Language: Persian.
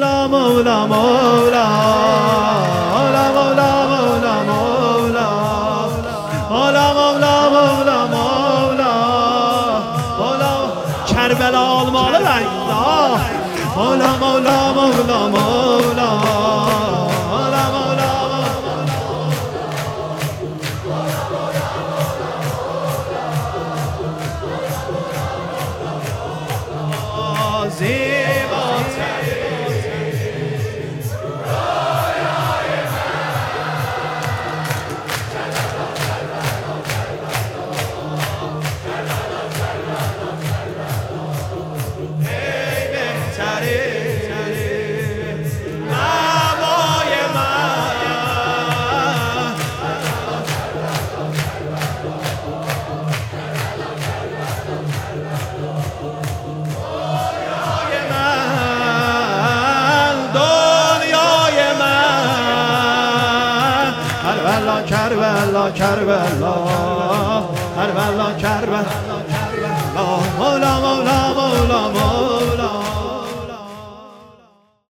مولا مولا مولا مولا مولا مولا مولا مولا مولا مولا مولا مولا کربلا آلماlı Leyla مولا مولا مولا مولا مولا مولا Kerbela, Kerbela, Kerbela, Kerbela, Kerbela, Mola